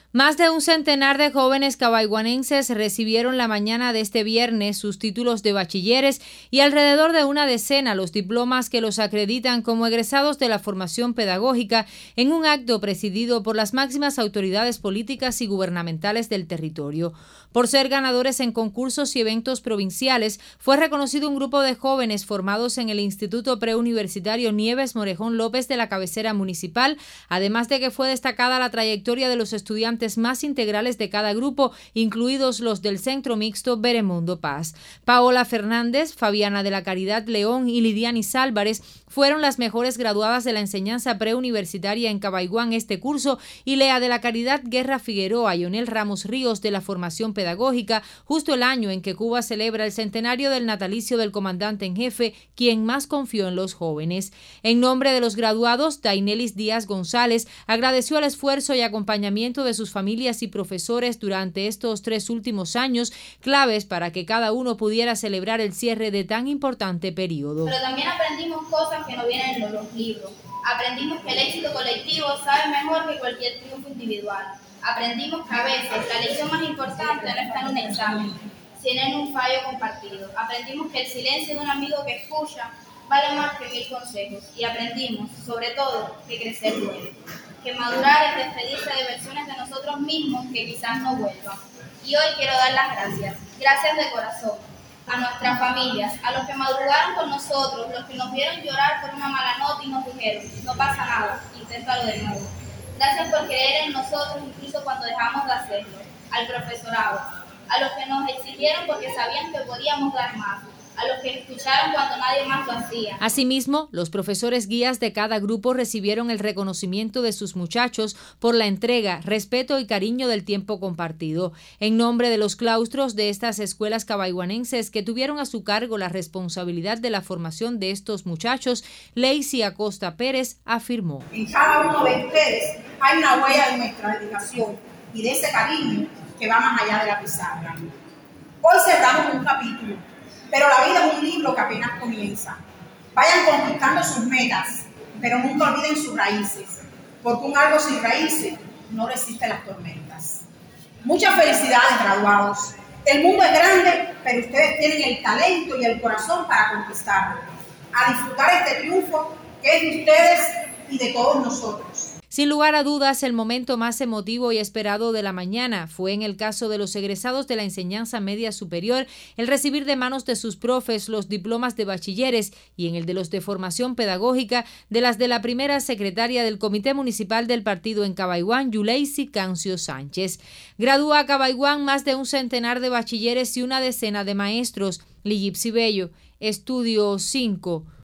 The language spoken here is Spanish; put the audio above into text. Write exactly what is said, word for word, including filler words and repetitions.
Más de un centenar de jóvenes cabaiguanenses recibieron la mañana de este viernes sus títulos de bachilleres y alrededor de una decena los diplomas que los acreditan como egresados de la formación pedagógica en un acto presidido por las máximas autoridades políticas y gubernamentales del territorio. Por ser ganadores en concursos y eventos provinciales, fue reconocido un grupo de jóvenes formados en el Instituto Preuniversitario Nieves Morejón López de la cabecera municipal, además de que fue destacada la trayectoria de los estudiantes más integrales de cada grupo, incluidos los del Centro Mixto Beremundo Paz. Paola Fernández, Fabiana de la Caridad León y Lidianis Álvarez fueron las mejores graduadas de la enseñanza preuniversitaria en Cabaiguán este curso, y Lea de la Caridad Guerra Figueroa y Onel Ramos Ríos de la formación pedagógica, justo el año en que Cuba celebra el centenario del natalicio del comandante en jefe, quien más confió en los jóvenes. En nombre de los graduados, Dainelis Díaz González agradeció el esfuerzo y acompañamiento de sus familias y profesores durante estos tres últimos años, claves para que cada uno pudiera celebrar el cierre de tan importante periodo. Pero también aprendimos cosas que no vienen en los libros. Aprendimos que el éxito colectivo sabe mejor que cualquier triunfo individual. Aprendimos que a veces la lección más importante no está en un examen, sino en un fallo compartido. Aprendimos que el silencio de un amigo que escucha vale más que mil consejos. Y aprendimos, sobre todo, que crecer duele. Que madurar es despedirse de versiones de nosotros mismos que quizás no vuelvan. Y hoy quiero dar las gracias, gracias de corazón, a nuestras familias, a los que madrugaron con nosotros, los que nos vieron llorar por una mala nota y nos dijeron, no pasa nada, inténtalo de nuevo. Gracias por creer en nosotros incluso cuando dejamos de hacerlo, al profesorado, a los que nos exigieron porque sabían que podíamos dar más, a los que escucharon cuando nadie más lo hacía. Asimismo, los profesores guías de cada grupo recibieron el reconocimiento de sus muchachos por la entrega, respeto y cariño del tiempo compartido. En nombre de los claustros de estas escuelas cabaiguanenses que tuvieron a su cargo la responsabilidad de la formación de estos muchachos, Lacey Acosta Pérez afirmó: en cada uno de ustedes hay una huella de nuestra dedicación y de ese cariño que va más allá de la pizarra. Hoy cerramos un capítulo, pero la vida es un libro que apenas comienza. Vayan conquistando sus metas, pero nunca olviden sus raíces, porque un árbol sin raíces no resiste las tormentas. Muchas felicidades, graduados. El mundo es grande, pero ustedes tienen el talento y el corazón para conquistarlo. A disfrutar este triunfo que es de ustedes y de todos nosotros. Sin lugar a dudas, el momento más emotivo y esperado de la mañana fue en el caso de los egresados de la enseñanza media superior, el recibir de manos de sus profes los diplomas de bachilleres, y en el de los de formación pedagógica de las de la primera secretaria del Comité Municipal del Partido en Cabaiguán, Yuleisi Cancio Sánchez. Gradúa a Cabaiguán más de un centenar de bachilleres y una decena de maestros. Ligipsi Bello, Estudio cinco.